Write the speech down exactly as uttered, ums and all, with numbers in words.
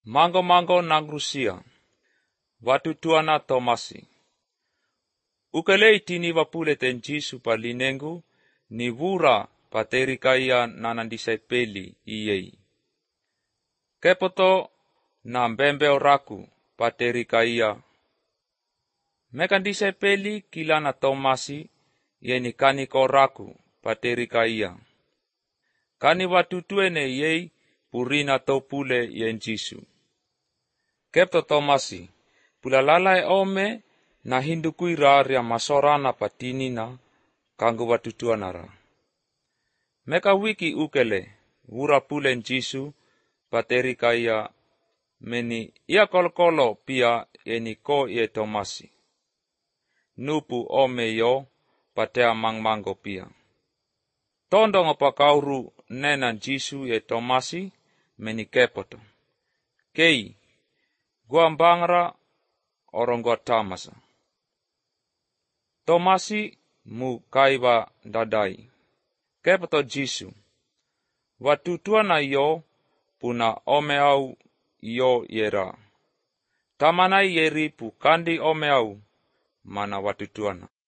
Mango-mango nang Rusia, watutuana Tomasi. Ukele itini wapuleten Jisu palinengu, ni vura paterikaya nanandisepeli iyei. Kepoto na mbembe oraku paterikaya. Mekandisepeli kilana Tomasi, yeni kaniko oraku paterikaya. Kani watutuene yei purina topule yen Jisu. Kepto Tomasi, pulalalae ome na hindukui raria masorana patinina kangu watutuanara. Meka wiki ukele, vura pulen Jisu paterikaya meni ia kolkolo pia eni ko ye Tomasi. Nupu ome yo patea mangmango pia. Tondongo pakauru nenan Jisu ye Tomasi meni kepoto. Kei, guambangra oronggo tamasa. Tomasi mu kaiba dadai. Kepoto Jisu. Watutuana yo puna omeau yo yera. Tamanai yeri pu kandi omeau mana watutuana.